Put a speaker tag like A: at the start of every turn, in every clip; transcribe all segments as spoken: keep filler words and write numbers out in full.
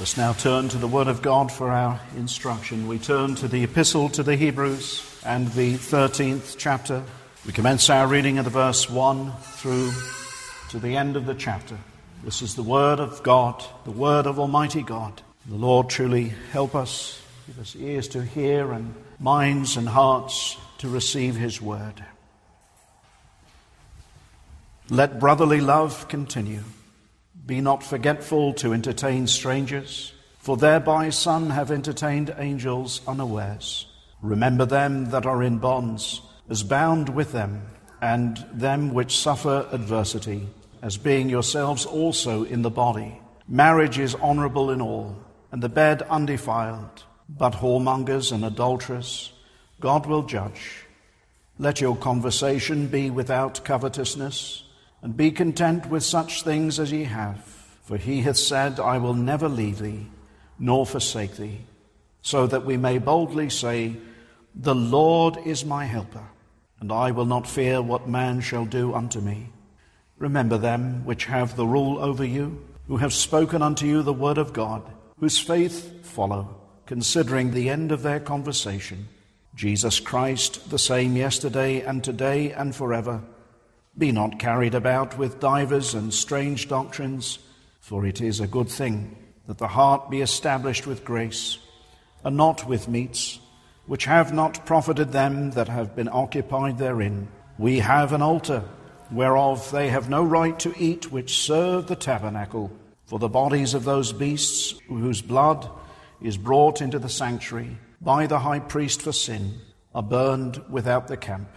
A: Let us now turn to the Word of God for our instruction. We turn to the Epistle to the Hebrews and the thirteenth chapter. We commence our reading at the verse one through to the end of the chapter. This is the Word of God, the Word of Almighty God. The Lord truly help us, give us ears to hear and minds and hearts to receive His Word. Let brotherly love continue. Be not forgetful to entertain strangers, for thereby some have entertained angels unawares. Remember them that are in bonds, as bound with them, and them which suffer adversity, as being yourselves also in the body. Marriage is honourable in all, and the bed undefiled, but whoremongers and adulterers God will judge. Let your conversation be without covetousness, and be content with such things as ye have. For he hath said, I will never leave thee, nor forsake thee. So that we may boldly say, the Lord is my helper, and I will not fear what man shall do unto me. Remember them which have the rule over you, who have spoken unto you the word of God, whose faith follow, considering the end of their conversation. Jesus Christ, the same yesterday and today and forever. Be not carried about with divers and strange doctrines, for it is a good thing that the heart be established with grace, and not with meats, which have not profited them that have been occupied therein. We have an altar, whereof they have no right to eat, which serve the tabernacle, for the bodies of those beasts whose blood is brought into the sanctuary by the high priest for sin, are burned without the camp.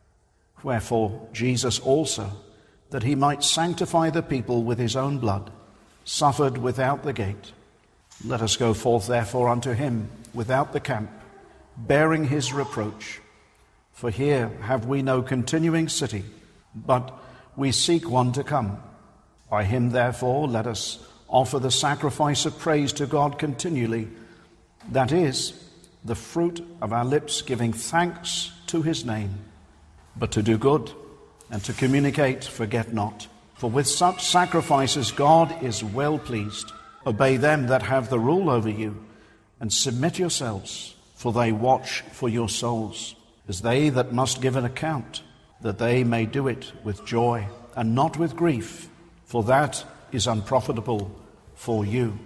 A: Wherefore Jesus also, that he might sanctify the people with his own blood, suffered without the gate. Let us go forth therefore unto him without the camp, bearing his reproach. For here have we no continuing city, but we seek one to come. By him therefore let us offer the sacrifice of praise to God continually, that is, the fruit of our lips giving thanks to his name. But to do good and to communicate, forget not. For with such sacrifices God is well pleased. Obey them that have the rule over you, and submit yourselves, for they watch for your souls, as they that must give an account, that they may do it with joy and not with grief, for that is unprofitable for you.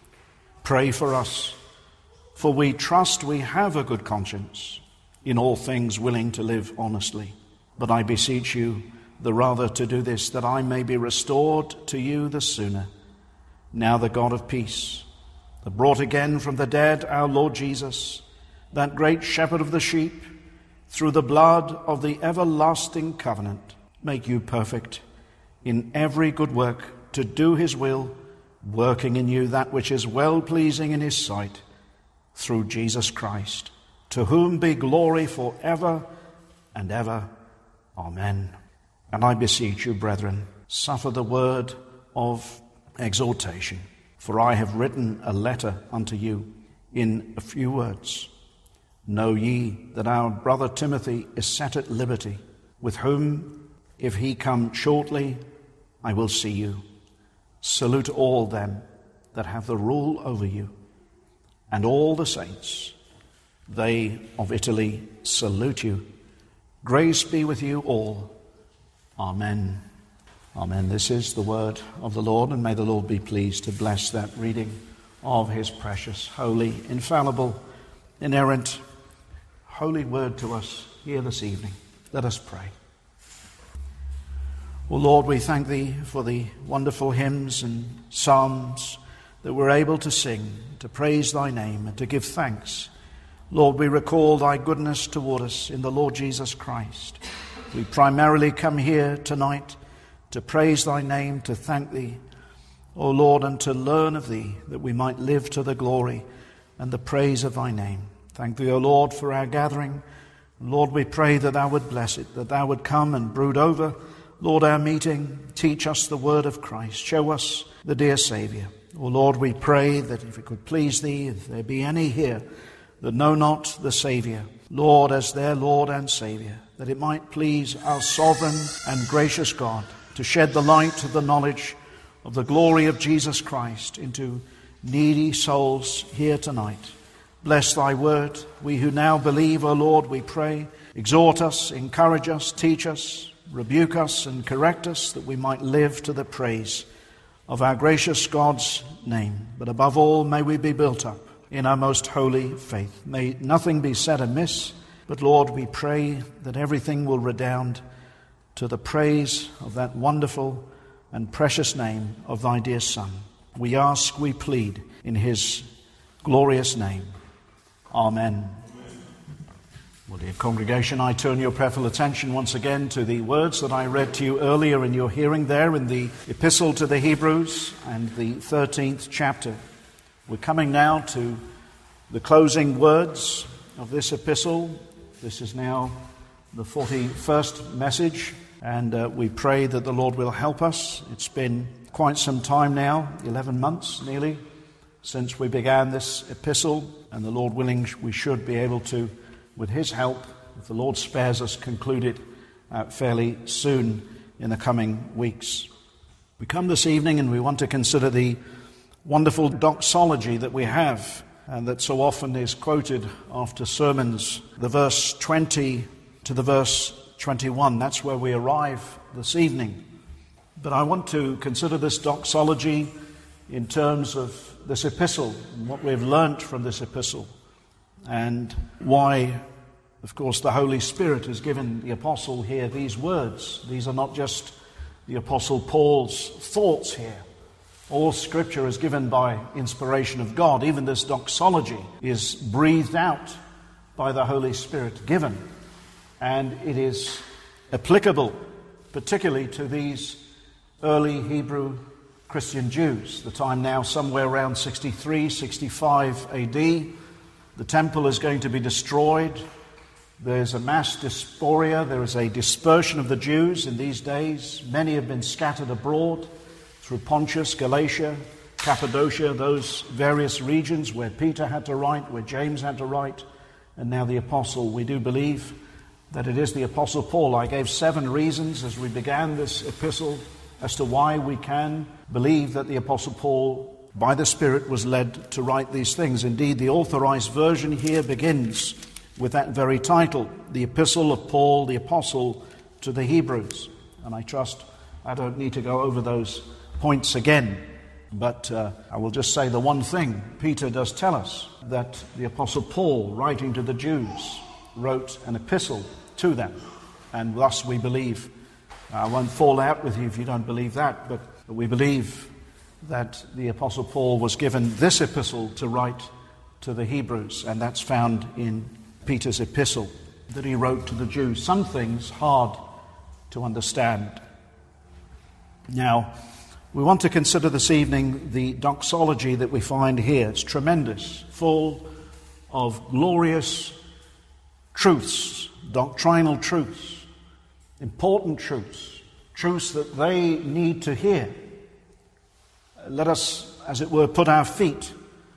A: Pray for us, for we trust we have a good conscience, in all things willing to live honestly. But I beseech you the rather to do this, that I may be restored to you the sooner. Now the God of peace, that brought again from the dead our Lord Jesus, that great shepherd of the sheep, through the blood of the everlasting covenant, make you perfect in every good work, to do his will, working in you that which is well-pleasing in his sight, through Jesus Christ, to whom be glory for ever and ever. Amen. And I beseech you, brethren, suffer the word of exhortation, for I have written a letter unto you in a few words. Know ye that our brother Timothy is set at liberty, with whom, if he come shortly, I will see you. Salute all them that have the rule over you, and all the saints. They of Italy salute you. Grace be with you all. Amen. Amen. This is the word of the Lord, and may the Lord be pleased to bless that reading of his precious, holy, infallible, inerrant, holy word to us here this evening. Let us pray. O Lord, we thank thee for the wonderful hymns and psalms that we're able to sing, to praise thy name and to give thanks. Lord, we recall thy goodness toward us in the Lord Jesus Christ. We primarily come here tonight to praise thy name, to thank thee, O Lord, and to learn of thee, that we might live to the glory and the praise of thy name. Thank thee, O Lord, for our gathering. Lord, we pray that thou would bless it, that thou would come and brood over, Lord, our meeting. Teach us the word of Christ. Show us the dear Saviour. O Lord, we pray that if it could please thee, if there be any here that know not the Saviour, Lord, as their Lord and Saviour, that it might please our sovereign and gracious God to shed the light of the knowledge of the glory of Jesus Christ into needy souls here tonight. Bless thy word. We who now believe, O Lord, we pray, exhort us, encourage us, teach us, rebuke us and correct us, that we might live to the praise of our gracious God's name. But above all, may we be built up in our most holy faith. May nothing be said amiss, but Lord, we pray that everything will redound to the praise of that wonderful and precious name of thy dear Son. We ask, we plead in his glorious name. Amen. Well, dear congregation, I turn your prayerful attention once again to the words that I read to you earlier in your hearing there in the Epistle to the Hebrews and the thirteenth chapter. We're coming now to the closing words of this epistle. This is now the forty-first message, and uh, we pray that the Lord will help us. It's been quite some time now, eleven months nearly, since we began this epistle, and the Lord willing, we should be able to, with his help, if the Lord spares us, conclude it uh, fairly soon in the coming weeks. We come this evening and we want to consider the wonderful doxology that we have, and that so often is quoted after sermons, the verse twenty to the verse twenty-one. That's where we arrive this evening. But I want to consider this doxology in terms of this epistle and what we've learnt from this epistle, and why, of course, the Holy Spirit has given the apostle here these words. These are not just the apostle Paul's thoughts here. All Scripture is given by inspiration of God. Even this doxology is breathed out by the Holy Spirit, given, and it is applicable particularly to these early Hebrew Christian Jews. The time now somewhere around sixty-three, sixty-five A D. The temple is going to be destroyed. There's a mass diaspora. There is a dispersion of the Jews in these days. Many have been scattered abroad through Pontus, Galatia, Cappadocia, those various regions where Peter had to write, where James had to write, and now the apostle. We do believe that it is the apostle Paul. I gave seven reasons as we began this epistle as to why we can believe that the apostle Paul, by the Spirit, was led to write these things. Indeed, the authorized version here begins with that very title, the Epistle of Paul, the Apostle to the Hebrews. And I trust I don't need to go over those points again, but uh, I will just say the one thing. Peter does tell us that the apostle Paul, writing to the Jews, wrote an epistle to them, and thus we believe, I won't fall out with you if you don't believe that, but we believe that the apostle Paul was given this epistle to write to the Hebrews, and that's found in Peter's epistle that he wrote to the Jews. Some things hard to understand. Now, we want to consider this evening the doxology that we find here. It's tremendous, full of glorious truths, doctrinal truths, important truths, truths that they need to hear. Let us, as it were, put our feet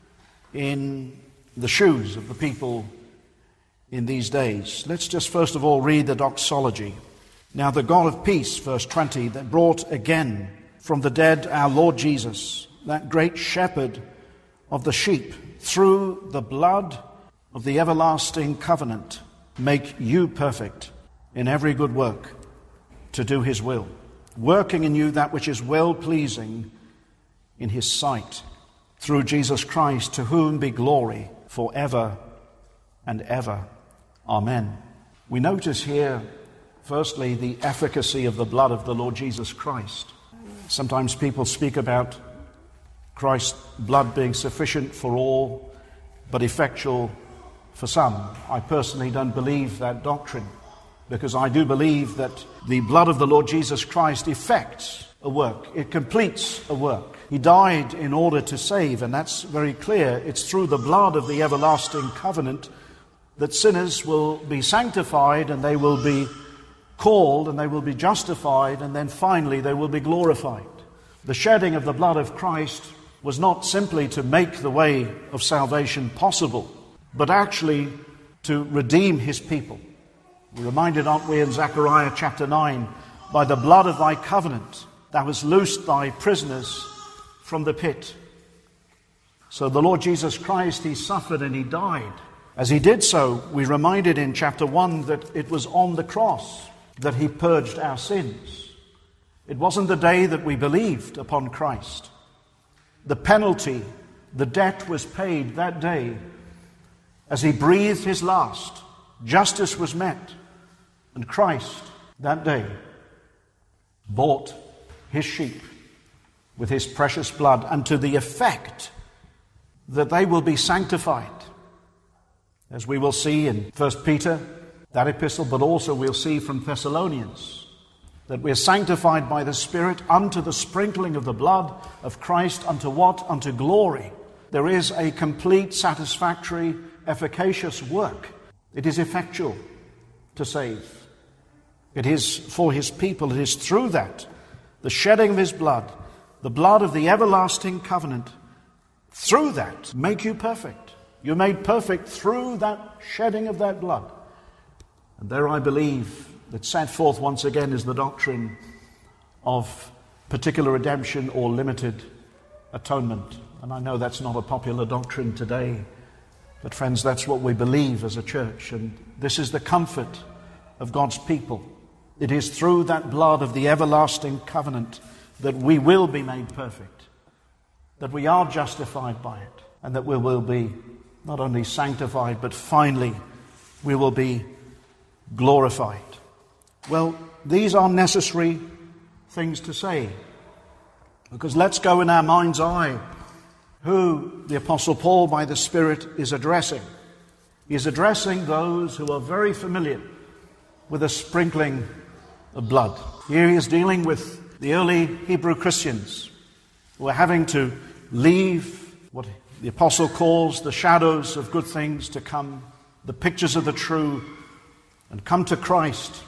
A: in the shoes of the people in these days. Let's just first of all read the doxology. Now the God of peace, verse twenty, that brought again from the dead our Lord Jesus, that great shepherd of the sheep, through the blood of the everlasting covenant, make you perfect in every good work to do his will, working in you that which is well-pleasing in his sight, through Jesus Christ, to whom be glory forever and ever. Amen. We notice here, firstly, the efficacy of the blood of the Lord Jesus Christ. Sometimes people speak about Christ's blood being sufficient for all, but effectual for some. I personally don't believe that doctrine, because I do believe that the blood of the Lord Jesus Christ effects a work. It completes a work. He died in order to save, and that's very clear. It's through the blood of the everlasting covenant that sinners will be sanctified, and they will be called, and they will be justified, and then finally they will be glorified. The shedding of the blood of Christ was not simply to make the way of salvation possible, but actually to redeem his people. We're reminded, aren't we, in Zechariah chapter nine, by the blood of thy covenant thou hast loosed thy prisoners from the pit. So the Lord Jesus Christ, he suffered and he died. As he did so, we reminded in chapter one that it was on the cross that he purged our sins. It wasn't the day that we believed upon Christ. The penalty, the debt was paid that day. As he breathed his last, justice was met. And Christ, that day, bought his sheep with his precious blood, and to the effect that they will be sanctified. As we will see in First Peter, that epistle, but also we'll see from Thessalonians, that we're sanctified by the Spirit unto the sprinkling of the blood of Christ, unto what? Unto glory. There is a complete, satisfactory, efficacious work. It is effectual to save. It is for his people. It is through that, the shedding of his blood, the blood of the everlasting covenant, through that, make you perfect. You're made perfect through that shedding of that blood. And there I believe that set forth once again is the doctrine of particular redemption or limited atonement. And I know that's not a popular doctrine today, but friends, that's what we believe as a church. And this is the comfort of God's people. It is through that blood of the everlasting covenant that we will be made perfect, that we are justified by it, and that we will be not only sanctified, but finally we will be glorified. Well, these are necessary things to say, because let's go in our mind's eye who the Apostle Paul by the Spirit is addressing. He is addressing those who are very familiar with the sprinkling of blood. Here he is dealing with the early Hebrew Christians who are having to leave what the Apostle calls the shadows of good things to come, the pictures of the true, and come to Christ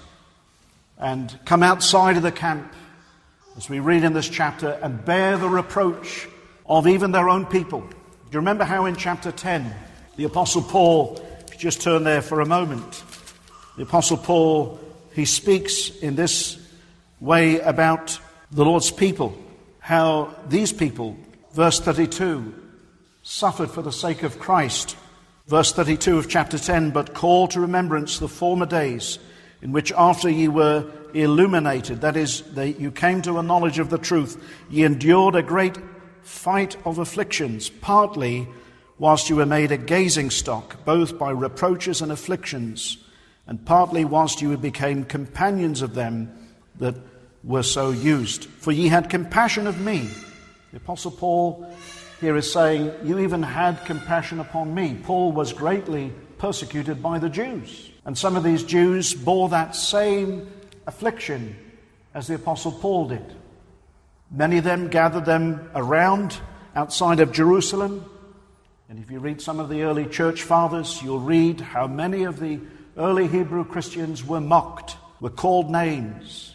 A: and come outside of the camp, as we read in this chapter, and bear the reproach of even their own people. Do you remember how in chapter ten, the Apostle Paul, if you just turn there for a moment, the Apostle Paul, he speaks in this way about the Lord's people, how these people, verse thirty-two, suffered for the sake of Christ. Verse thirty-two of chapter ten, but call to remembrance the former days in which after ye were illuminated, that is, that you came to a knowledge of the truth, ye endured a great fight of afflictions, partly whilst you were made a gazing stock, both by reproaches and afflictions, and partly whilst you became companions of them that were so used. For ye had compassion of me. The Apostle Paul here is saying, you even had compassion upon me. Paul was greatly persecuted by the Jews. And some of these Jews bore that same affliction as the Apostle Paul did. Many of them gathered them around outside of Jerusalem. And if you read some of the early church fathers, you'll read how many of the early Hebrew Christians were mocked, were called names.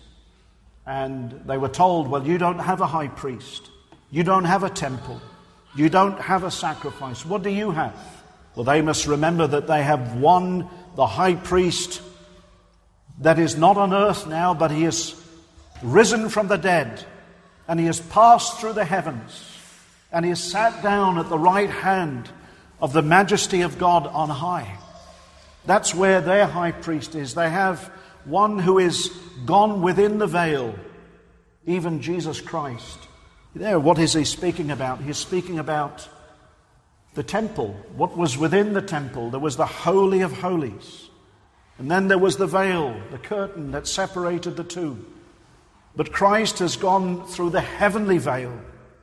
A: And they were told, well, you don't have a high priest. You don't have a temple. You don't have a sacrifice. What do you have? Well, they must remember that they have one, the high priest, that is not on earth now, but he is risen from the dead, and he has passed through the heavens, and he has sat down at the right hand of the majesty of God on high. That's where their high priest is. They have one who is gone within the veil, even Jesus Christ. There, what is he speaking about? He's speaking about the temple. What was within the temple? There was the Holy of Holies. And then there was the veil, the curtain that separated the two. But Christ has gone through the heavenly veil.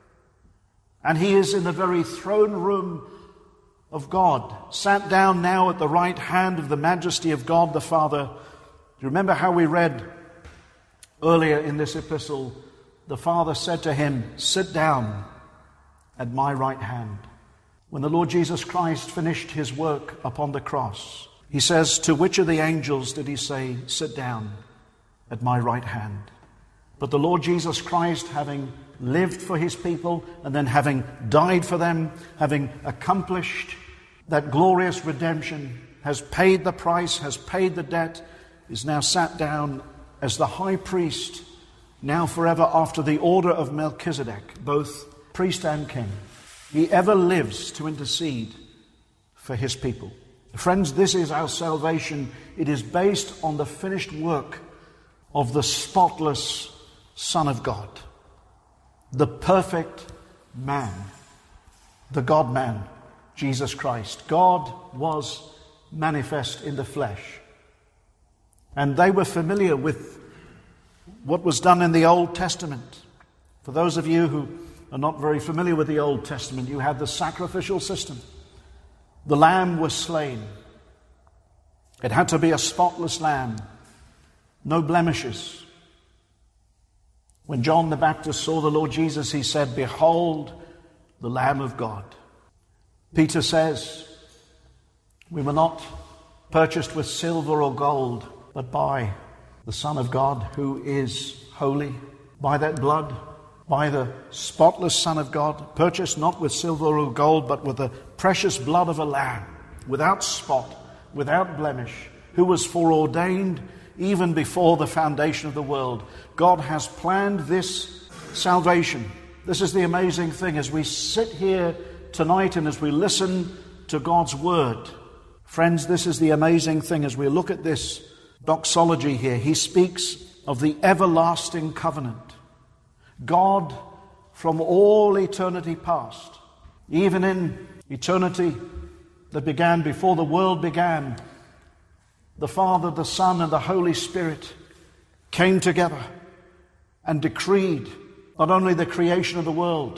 A: And he is in the very throne room of God, sat down now at the right hand of the majesty of God the Father. Do you remember how we read earlier in this epistle? The Father said to him, sit down at my right hand. When the Lord Jesus Christ finished his work upon the cross, he says, to which of the angels did he say, sit down at my right hand? But the Lord Jesus Christ, having lived for his people, and then having died for them, having accomplished that glorious redemption, has paid the price, has paid the debt, is now sat down as the high priest, now forever after the order of Melchizedek, both priest and king. He ever lives to intercede for his people. Friends, this is our salvation. It is based on the finished work of the spotless Son of God, the perfect man, the God-man, Jesus Christ. God was manifest in the flesh. And they were familiar with what was done in the Old Testament. For those of you who are not very familiar with the Old Testament, you had the sacrificial system. The lamb was slain. It had to be a spotless lamb, no blemishes. When John the Baptist saw the Lord Jesus, he said, "Behold, the Lamb of God." Peter says, "We were not purchased with silver or gold, but by the Son of God, who is holy, by that blood, by the spotless Son of God, purchased not with silver or gold, but with the precious blood of a lamb, without spot, without blemish, who was foreordained even before the foundation of the world." God has planned this salvation. This is the amazing thing as we sit here tonight and as we listen to God's word. Friends, this is the amazing thing as we look at this doxology here. He speaks of the everlasting covenant. God, from all eternity past, even in eternity that began before the world began, the Father, the Son, and the Holy Spirit came together and decreed not only the creation of the world,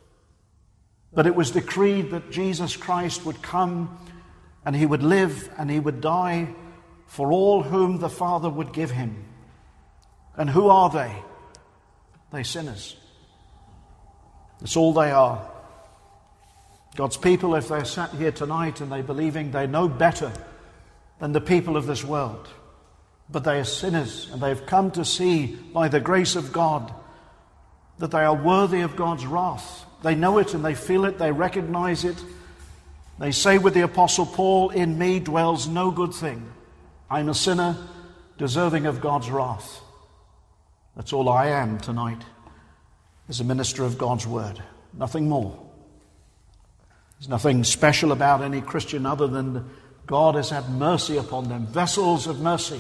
A: but it was decreed that Jesus Christ would come and he would live and he would die for all whom the Father would give him. And who are they? They're sinners. That's all they are. God's people, if they're sat here tonight and they're believing, they know better than the people of this world. But they are sinners, and they've come to see by the grace of God that they are worthy of God's wrath. They know it and they feel it, they recognize it. They say with the Apostle Paul, "In me dwells no good thing. I'm a sinner deserving of God's wrath." That's all I am tonight, as a minister of God's word. Nothing more. There's nothing special about any Christian other than God has had mercy upon them, vessels of mercy.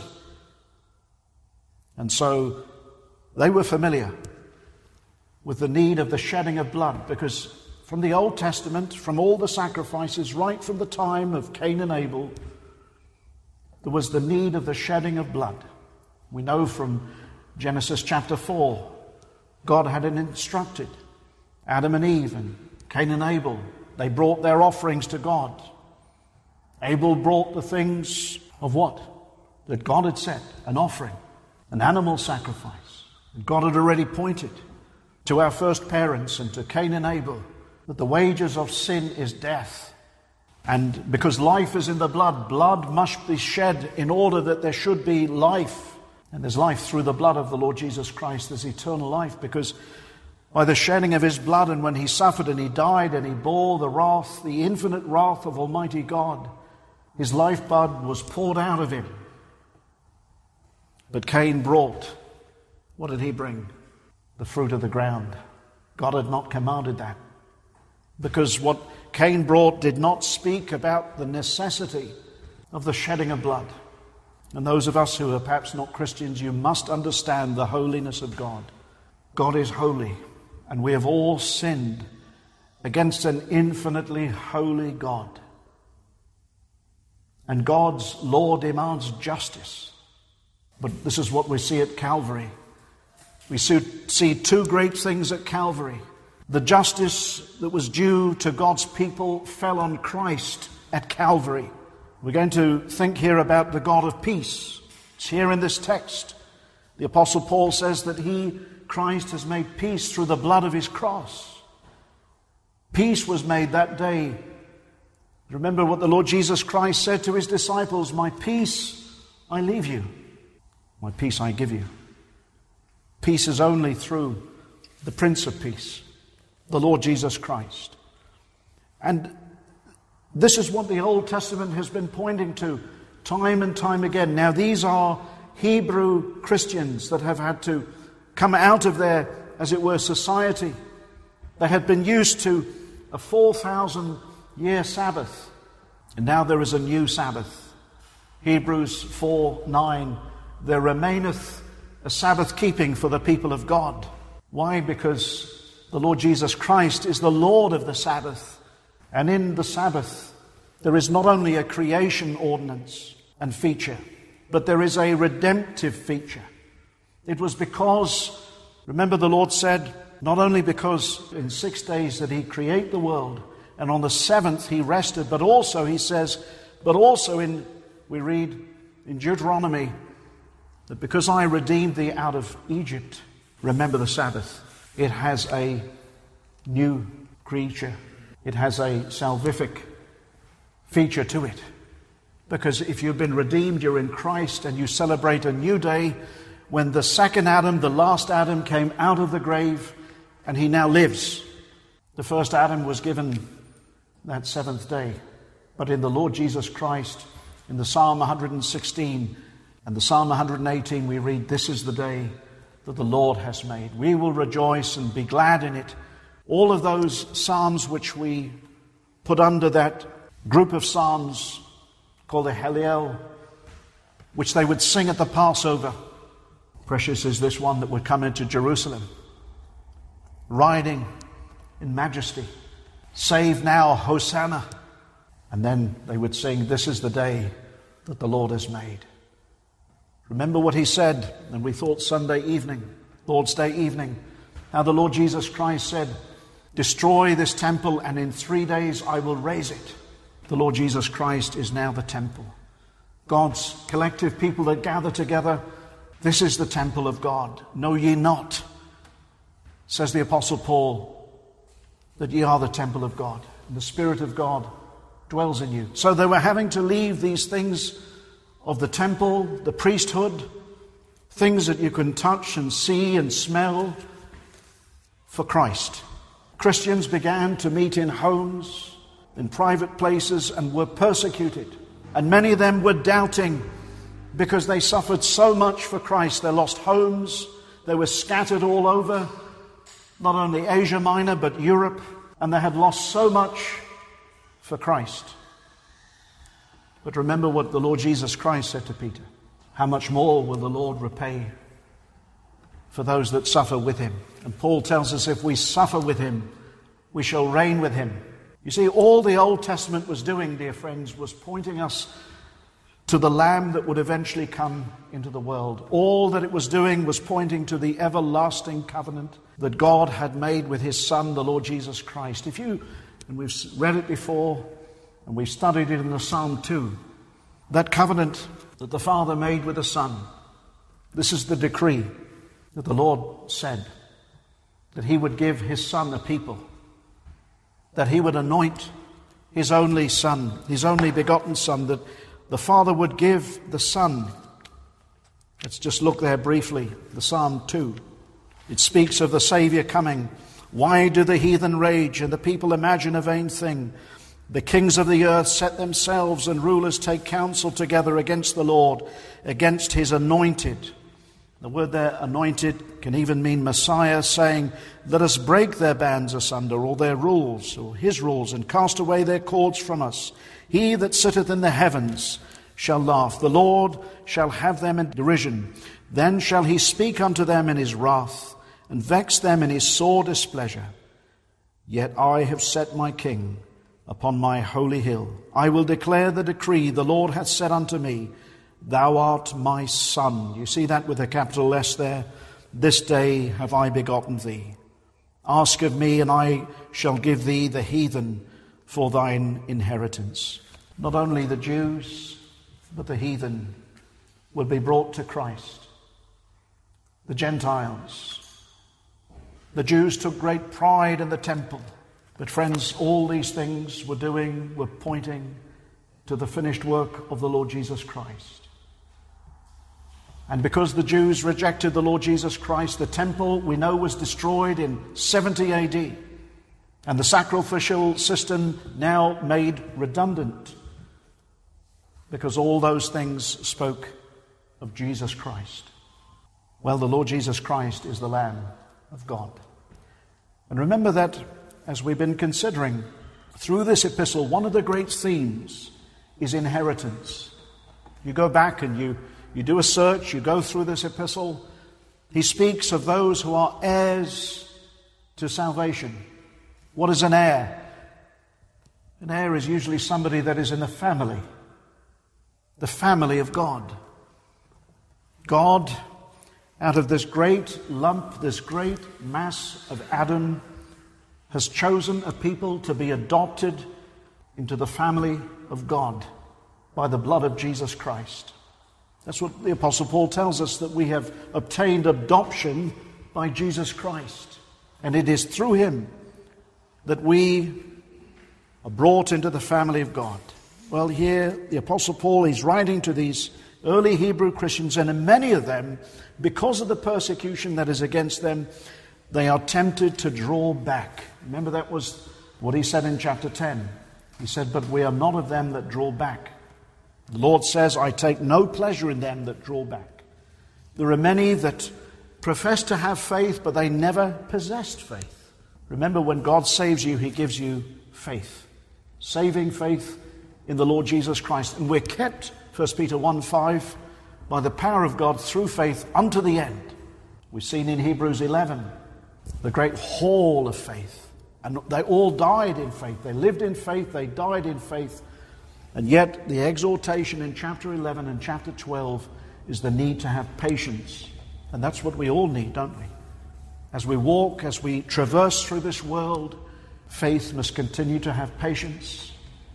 A: And so they were familiar with the need of the shedding of blood, because from the Old Testament, from all the sacrifices, right from the time of Cain and Abel, there was the need of the shedding of blood. We know from Genesis chapter four, God had instructed Adam and Eve and Cain and Abel. They brought their offerings to God. Abel brought the things of what? That God had said, an offering, an animal sacrifice. And God had already pointed to our first parents and to Cain and Abel that the wages of sin is death. And because life is in the blood, blood must be shed in order that there should be life. And there's life through the blood of the Lord Jesus Christ. There's eternal life because by the shedding of his blood, and when he suffered and he died and he bore the wrath, the infinite wrath of Almighty God, his lifeblood was poured out of him. But Cain brought, what did he bring? The fruit of the ground. God had not commanded that. Because what Cain brought did not speak about the necessity of the shedding of blood. And those of us who are perhaps not Christians, you must understand the holiness of God. God is holy, and we have all sinned against an infinitely holy God. And God's law demands justice. But this is what we see at Calvary. We see two great things at Calvary. The justice that was due to God's people fell on Christ at Calvary. We're going to think here about the God of peace. It's here in this text. The Apostle Paul says that he, Christ, has made peace through the blood of his cross. Peace was made that day. Remember what the Lord Jesus Christ said to his disciples, "My peace I leave you. My peace I give you." Peace is only through the Prince of Peace, the Lord Jesus Christ. And this is what the Old Testament has been pointing to time and time again. Now, these are Hebrew Christians that have had to come out of their, as it were, society. They had been used to a four thousand year Sabbath. And now there is a new Sabbath. Hebrews four nine, there remaineth a Sabbath keeping for the people of God. Why? Because the Lord Jesus Christ is the Lord of the Sabbath. And in the Sabbath, there is not only a creation ordinance and feature, but there is a redemptive feature. It was because, remember the Lord said, not only because in six days did he create the world, and on the seventh he rested, but also, he says, but also in, we read in Deuteronomy, that because I redeemed thee out of Egypt, remember the Sabbath. It has a new creature. It has a salvific feature to it. Because if you've been redeemed, you're in Christ, and you celebrate a new day when the second Adam, the last Adam, came out of the grave, and he now lives. The first Adam was given that seventh day. But in the Lord Jesus Christ, in the Psalm one hundred sixteen and the Psalm one hundred eighteen, we read, this is the day that the Lord has made. We will rejoice and be glad in it. All of those psalms which we put under that group of psalms called the Hallel, which they would sing at the Passover. Precious is this one that would come into Jerusalem, riding in majesty. Save now, Hosanna. And then they would sing, this is the day that the Lord has made. Remember what he said, and we thought Sunday evening, Lord's Day evening, how the Lord Jesus Christ said, destroy this temple and in three days I will raise it. The Lord Jesus Christ is now the temple. God's collective people that gather together, this is the temple of God. Know ye not, says the Apostle Paul, that ye are the temple of God, and the Spirit of God dwells in you. So they were having to leave these things of the temple, the priesthood, things that you can touch and see and smell, for Christ. Christians began to meet in homes, in private places, and were persecuted. And many of them were doubting because they suffered so much for Christ. They lost homes, they were scattered all over, not only Asia Minor, but Europe, and they had lost so much for Christ. But remember what the Lord Jesus Christ said to Peter. How much more will the Lord repay for those that suffer with him? And Paul tells us if we suffer with him, we shall reign with him. You see, all the Old Testament was doing, dear friends, was pointing us to the Lamb that would eventually come into the world. All that it was doing was pointing to the everlasting covenant that God had made with his Son, the Lord Jesus Christ. If you, and we've read it before, and we've studied it in the Psalm two, that covenant that the Father made with the Son, this is the decree that the Lord said, that he would give his Son a people, that he would anoint his only Son, his only begotten Son, that the Father would give the Son. Let's just look there briefly, the Psalm two. It speaks of the Saviour coming. Why do the heathen rage and the people imagine a vain thing? The kings of the earth set themselves and rulers take counsel together against the Lord, against his anointed. The word there, anointed, can even mean Messiah, saying, let us break their bands asunder, or their rules, or his rules, and cast away their cords from us. He that sitteth in the heavens shall laugh. The Lord shall have them in derision. Then shall he speak unto them in his wrath, and vex them in his sore displeasure. Yet I have set my king upon my holy hill. I will declare the decree. The Lord hath said unto me, thou art my son. You see that with a capital S there? This day have I begotten thee. Ask of me, and I shall give thee the heathen for thine inheritance. Not only the Jews, but the heathen will be brought to Christ. The Gentiles. The Jews took great pride in the temple. But friends, all these things were doing, were pointing to the finished work of the Lord Jesus Christ. And because the Jews rejected the Lord Jesus Christ, the temple, we know, was destroyed in seventy A D. And the sacrificial system now made redundant, because all those things spoke of Jesus Christ. Well, the Lord Jesus Christ is the Lamb of God. And remember that as we've been considering through this epistle, one of the great themes is inheritance. You go back and you, you do a search, you go through this epistle. He speaks of those who are heirs to salvation. What is an heir? An heir is usually somebody that is in the family, the family of God. God, out of this great lump, this great mass of Adam, has chosen a people to be adopted into the family of God by the blood of Jesus Christ. That's what the Apostle Paul tells us, that we have obtained adoption by Jesus Christ. And it is through him that we are brought into the family of God. Well, here the Apostle Paul is writing to these early Hebrew Christians, and in many of them, because of the persecution that is against them, they are tempted to draw back. Remember, that was what he said in chapter ten. He said, but we are not of them that draw back. The Lord says, I take no pleasure in them that draw back. There are many that profess to have faith, but they never possessed faith. Remember, when God saves you, he gives you faith. Saving faith in the Lord Jesus Christ. And we're kept, First Peter one five, by the power of God through faith unto the end. We've seen in Hebrews eleven the great hall of faith. And they all died in faith. They lived in faith, they died in faith. And yet the exhortation in chapter eleven and chapter twelve is the need to have patience. And that's what we all need, don't we? As we walk, as we traverse through this world, faith must continue to have patience.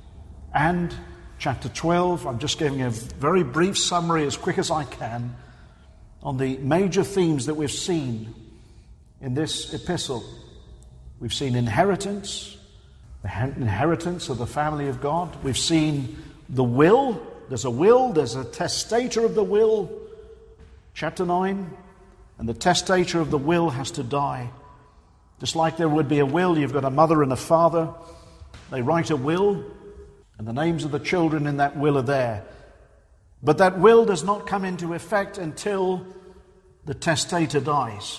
A: And chapter twelve, I'm just giving a very brief summary as quick as I can on the major themes that we've seen in this epistle. We've seen inheritance, the inheritance of the family of God. We've seen the will. There's a will, there's a testator of the will. Chapter nine, and the testator of the will has to die. Just like there would be a will, you've got a mother and a father. They write a will, and the names of the children in that will are there. But that will does not come into effect until the testator dies.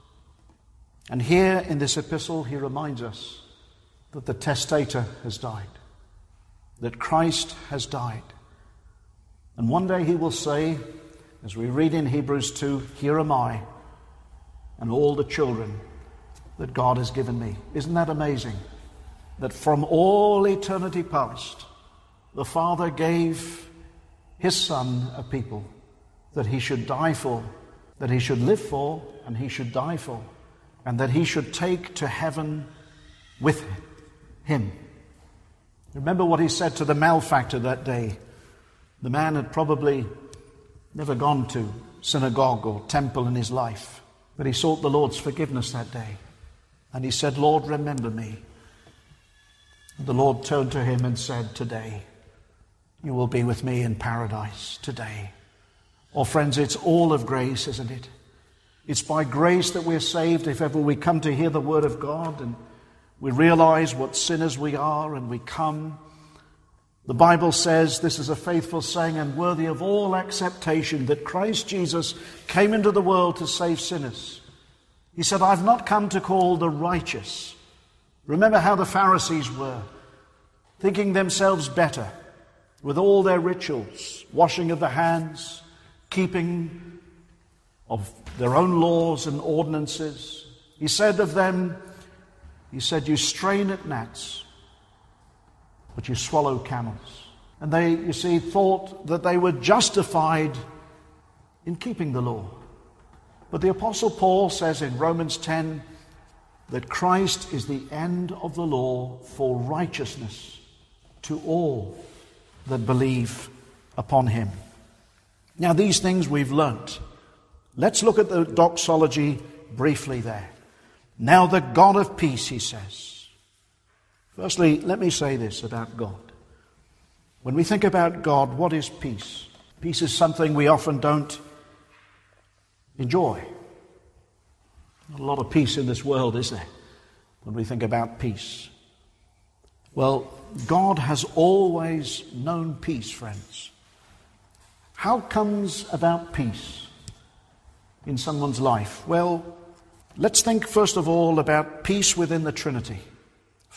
A: And here in this epistle, he reminds us that the testator has died, that Christ has died. And one day he will say, as we read in Hebrews two, here am I and all the children that God has given me. Isn't that amazing? That from all eternity past, the Father gave his Son a people that he should die for, that he should live for, and he should die for, and that he should take to heaven with him. Remember what he said to the malefactor that day. The man had probably never gone to synagogue or temple in his life, but he sought the Lord's forgiveness that day. And he said, Lord, remember me. And the Lord turned to him and said, today you will be with me in paradise. Today. Oh, friends, it's all of grace, isn't it? It's by grace that we're saved if ever we come to hear the word of God and we realize what sinners we are and we come. The Bible says, this is a faithful saying and worthy of all acceptation, that Christ Jesus came into the world to save sinners. He said, I've not come to call the righteous. Remember how the Pharisees were, thinking themselves better with all their rituals, washing of the hands, keeping of their own laws and ordinances. He said of them, he said, you strain at gnats, but you swallow camels. And they, you see, thought that they were justified in keeping the law. But the Apostle Paul says in Romans ten that Christ is the end of the law for righteousness to all that believe upon him. Now, these things we've learnt. Let's look at the doxology briefly there. Now the God of peace, he says. Firstly, let me say this about God. When we think about God, what is peace? Peace is something we often don't enjoy. Not a lot of peace in this world, is there, when we think about peace? Well, God has always known peace, friends. How comes about peace in someone's life? Well, let's think first of all about peace within the Trinity.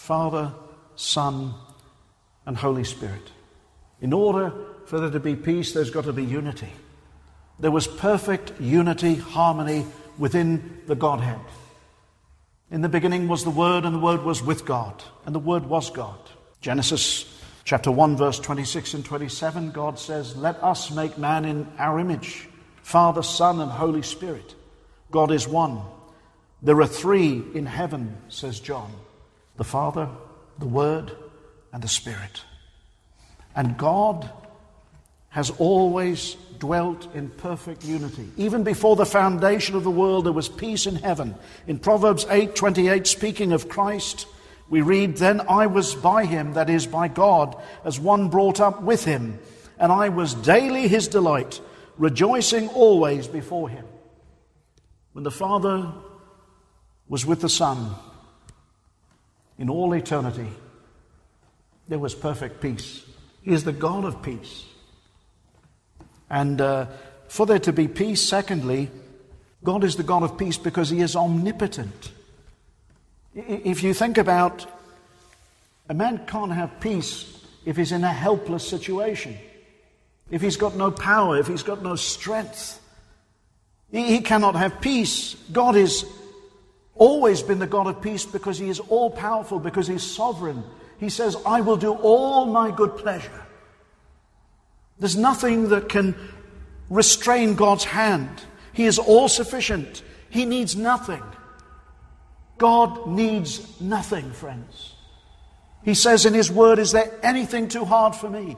A: Father, Son, and Holy Spirit. In order for there to be peace, there's got to be unity. There was perfect unity, harmony within the Godhead. In the beginning was the Word, and the Word was with God, and the Word was God. Genesis chapter one, verse twenty-six and twenty-seven, God says, "Let us make man in our image, Father, Son, and Holy Spirit." God is one. There are three in heaven, says John, the Father, the Word, and the Spirit. And God has always dwelt in perfect unity. Even before the foundation of the world, there was peace in heaven. In Proverbs eight twenty-eight, speaking of Christ, we read, "Then I was by him," that is, by God, "as one brought up with him, and I was daily his delight, rejoicing always before him." When the Father was with the Son in all eternity, there was perfect peace. He is the God of peace. And uh, for there to be peace, secondly, God is the God of peace because he is omnipotent. If you think about, a man can't have peace if he's in a helpless situation, if he's got no power, if he's got no strength. He, he cannot have peace. God has always been the God of peace because he is all-powerful, because he's sovereign. He says, "I will do all my good pleasure." There's nothing that can restrain God's hand. He is all-sufficient. He needs nothing. God needs nothing, friends. He says in his word, "Is there anything too hard for me?"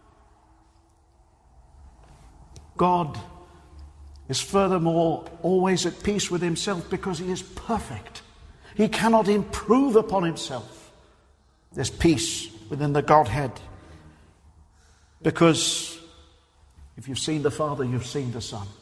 A: God is furthermore always at peace with himself because he is perfect. He cannot improve upon himself. There's peace within the Godhead. Because if you've seen the Father, you've seen the Son.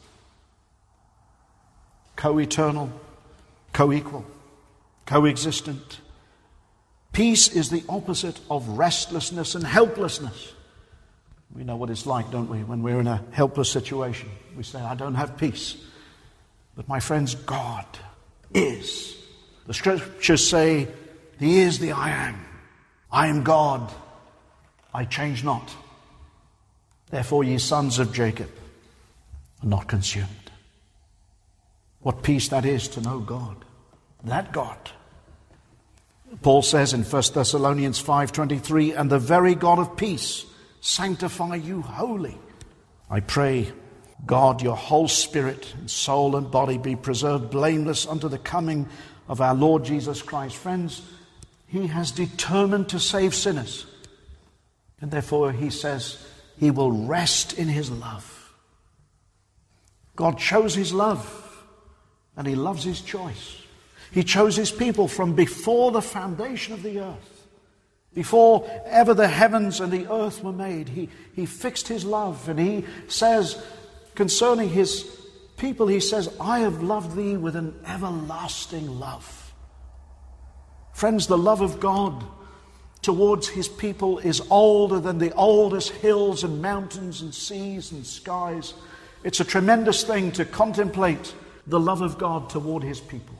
A: Co-eternal, co-equal, co-existent. Peace is the opposite of restlessness and helplessness. We know what it's like, don't we, when we're in a helpless situation. We say, "I don't have peace." But my friends, God is. The scriptures say, he is the I am. I am God. I change not. Therefore, ye sons of Jacob are not consumed. What peace that is to know God. That God. Paul says in First Thessalonians five twenty-three, "And the very God of peace sanctify you wholly. I pray, God, your whole spirit and soul and body be preserved blameless unto the coming of our Lord Jesus Christ." Friends, he has determined to save sinners. And therefore he says he will rest in his love. God chose his love, and he loves his choice. He chose his people from before the foundation of the earth. Before ever the heavens and the earth were made, he, he fixed his love. And he says concerning his people, he says, "I have loved thee with an everlasting love." Friends, the love of God towards his people is older than the oldest hills and mountains and seas and skies. It's a tremendous thing to contemplate the love of God toward his people.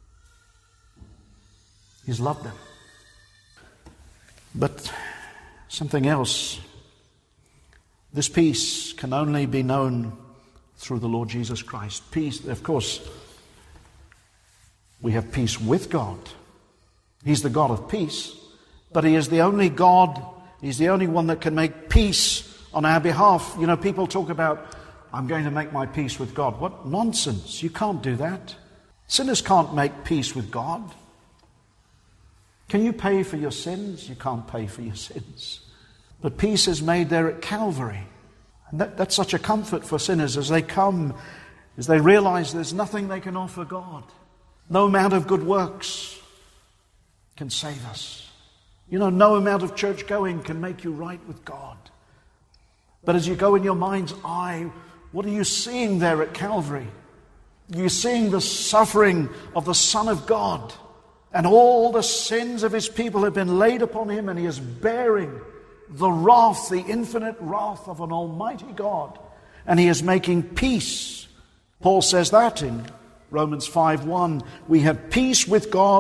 A: He's loved them. But something else. This peace can only be known through the Lord Jesus Christ. Peace, of course, we have peace with God. He's the God of peace, but he is the only God, he's the only one that can make peace on our behalf. You know, people talk about, "I'm going to make my peace with God." What nonsense. You can't do that. Sinners can't make peace with God. Can you pay for your sins? You can't pay for your sins. But peace is made there at Calvary. And that, that's such a comfort for sinners as they come, as they realize there's nothing they can offer God. No amount of good works can save us. You know, no amount of church going can make you right with God. But as you go in your mind's eye, what are you seeing there at Calvary? You're seeing the suffering of the Son of God. And all the sins of his people have been laid upon him, and he is bearing the wrath, the infinite wrath of an almighty God. And he is making peace. Paul says that in Romans five one. We have peace with God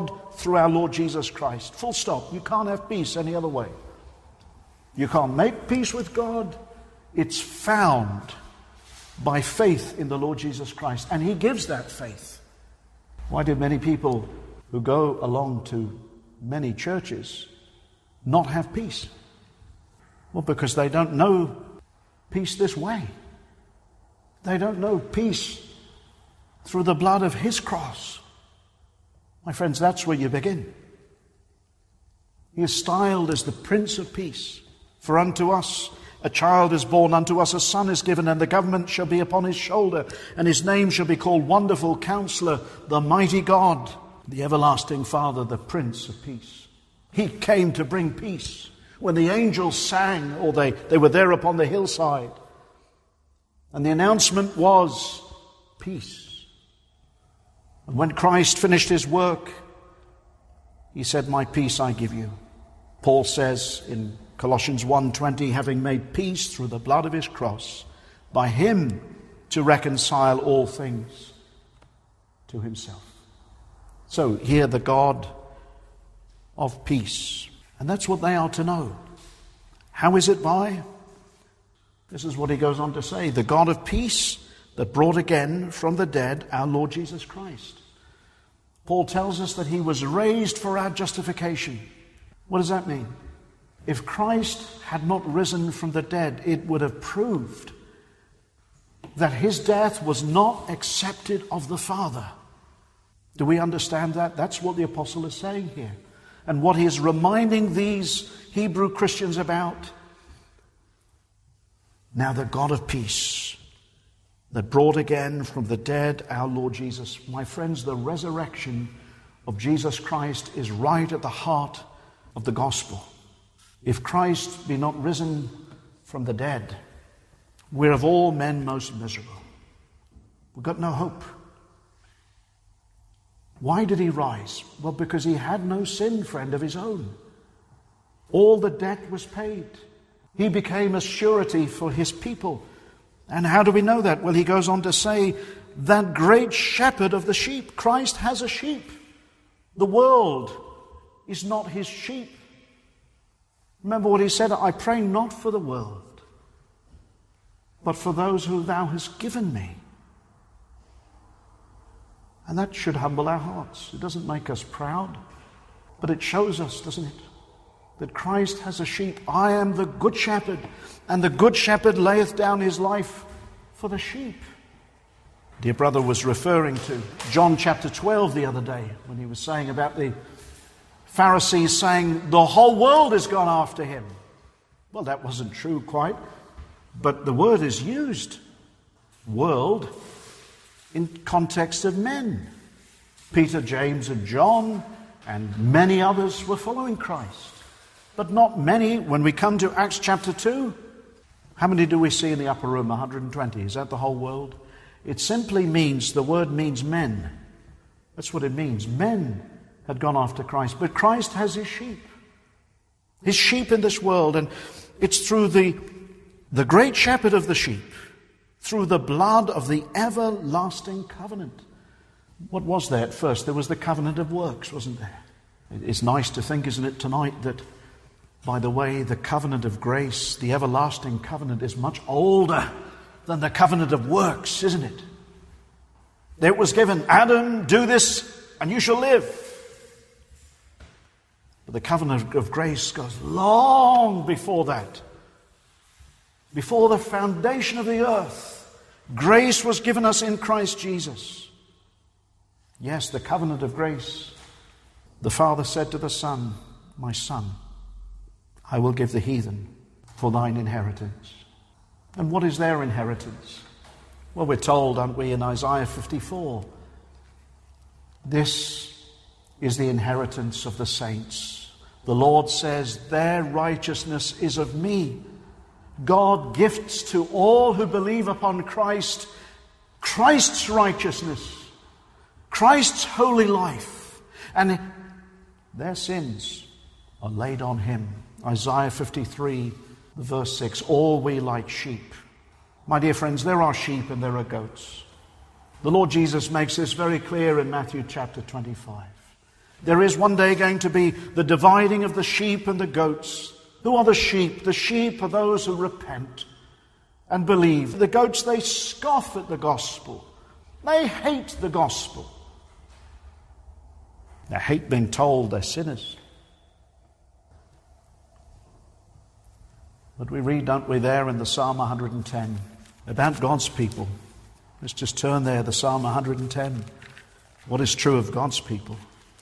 A: through our Lord Jesus Christ. Full stop. You can't have peace any other way. You can't make peace with God. It's found by faith in the Lord Jesus Christ. And He gives that faith. Why do many people who go along to many churches not have peace? Well, because they don't know peace this way. They don't know peace through the blood of His cross. My friends, that's where you begin. He is styled as the Prince of Peace. For unto us a child is born, unto us a son is given, and the government shall be upon His shoulder, and His name shall be called Wonderful Counselor, the Mighty God, the Everlasting Father, the Prince of Peace. He came to bring peace. When the angels sang, or they, they were there upon the hillside, and the announcement was peace. And when Christ finished His work, He said, my peace I give you. Paul says in Colossians one twenty, having made peace through the blood of His cross, by Him to reconcile all things to Himself. So here the God of peace. And that's what they are to know. How is it by? This is what he goes on to say. The God of peace that brought again from the dead our Lord Jesus Christ. Paul tells us that He was raised for our justification. What does that mean? If Christ had not risen from the dead, it would have proved that His death was not accepted of the Father. Do we understand that? That's what the apostle is saying here. And what he is reminding these Hebrew Christians about. Now the God of peace that brought again from the dead our Lord Jesus. My friends, the resurrection of Jesus Christ is right at the heart of the gospel. If Christ be not risen from the dead, we're of all men most miserable. We've got no hope. Why did He rise? Well, because He had no sin, friend, of His own. All the debt was paid. He became a surety for His people. And how do we know that? Well, he goes on to say, that great shepherd of the sheep. Christ has a sheep. The world is not His sheep. Remember what He said, I pray not for the world, but for those who Thou hast given me. And that should humble our hearts. It doesn't make us proud, but it shows us, doesn't it, that Christ has a sheep. I am the good shepherd, and the good shepherd layeth down his life for the sheep. Dear brother was referring to John chapter twelve the other day when he was saying about the Pharisees saying the whole world has gone after Him. Well, that wasn't true quite, but the word is used, world, in context of men. Peter, James, and John, and many others were following Christ. But not many. When we come to Acts chapter two, how many do we see in the upper room? one hundred twenty. Is that the whole world? It simply means, the word means men. That's what it means. Men had gone after Christ. But Christ has His sheep. His sheep in this world. And it's through the, the great shepherd of the sheep, through the blood of the everlasting covenant. What was there at first? There was the covenant of works, wasn't there? It's nice to think, isn't it, tonight, that, by the way, the covenant of grace, the everlasting covenant, is much older than the covenant of works, isn't it? It was given, Adam, do this, and you shall live. But the covenant of grace goes long before that. Before the foundation of the earth, grace was given us in Christ Jesus. Yes, the covenant of grace. The Father said to the Son, my Son, I will give the heathen for thine inheritance. And what is their inheritance? Well, we're told, aren't we, in Isaiah fifty-four, this is the inheritance of the saints. The Lord says, their righteousness is of me. God gifts to all who believe upon Christ, Christ's righteousness, Christ's holy life, and their sins are laid on Him. Isaiah fifty-three, verse six, all we like sheep. My dear friends, there are sheep and there are goats. The Lord Jesus makes this very clear in Matthew chapter twenty-five. There is one day going to be the dividing of the sheep and the goats. Who are the sheep? The sheep are those who repent and believe. The goats, they scoff at the gospel. They hate the gospel. They hate being told they're sinners. But we read, don't we, there in the Psalm one hundred ten about God's people. Let's just turn there, the Psalm one hundred ten. What is true of God's people?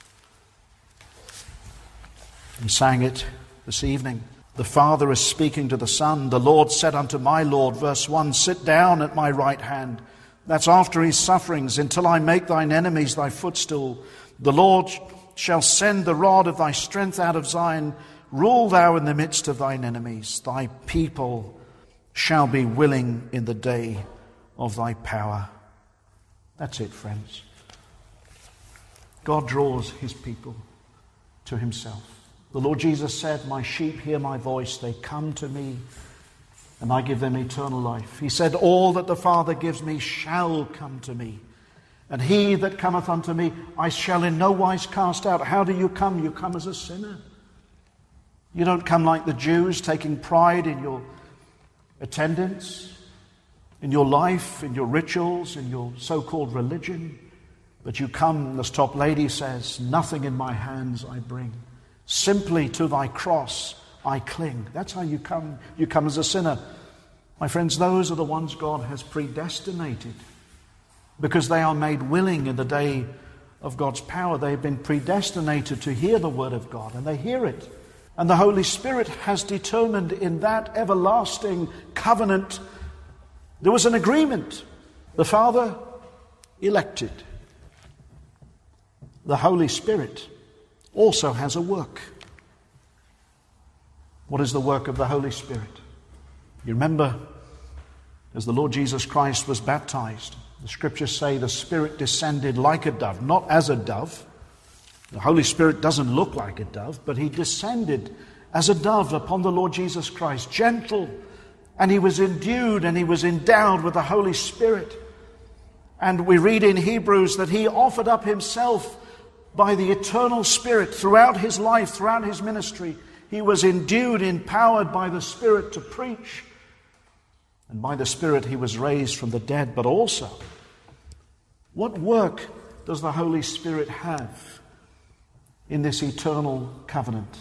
A: We sang it this evening. The Father is speaking to the Son. The Lord said unto my Lord, verse one, sit down at my right hand. That's after his sufferings, until I make thine enemies thy footstool. The Lord shall send the rod of thy strength out of Zion. Rule thou in the midst of thine enemies. Thy people shall be willing in the day of thy power. That's it, friends. God draws his people to himself. The Lord Jesus said, my sheep hear my voice, they come to me, and I give them eternal life. He said, all that the Father gives me shall come to me, and he that cometh unto me I shall in no wise cast out. How do you come? You come as a sinner. You don't come like the Jews, taking pride in your attendance, in your life, in your rituals, in your so-called religion. But you come, as top lady says, nothing in my hands I bring. Simply to thy cross I cling. That's how you come. You come as a sinner. My friends, those are the ones God has predestinated, because they are made willing in the day of God's power. They have been predestinated to hear the word of God, and they hear it. And the Holy Spirit has determined in that everlasting covenant, there was an agreement. The Father elected. The Holy Spirit also has a work. What is the work of the Holy Spirit? You remember, as the Lord Jesus Christ was baptized, the scriptures say the Spirit descended like a dove, not as a dove. The Holy Spirit doesn't look like a dove, but he descended as a dove upon the Lord Jesus Christ, gentle, and he was endued and he was endowed with the Holy Spirit. And we read in Hebrews that he offered up himself by the eternal Spirit throughout his life, throughout his ministry. He was endued, empowered by the Spirit to preach. And by the Spirit he was raised from the dead. But also, what work does the Holy Spirit have in this eternal covenant?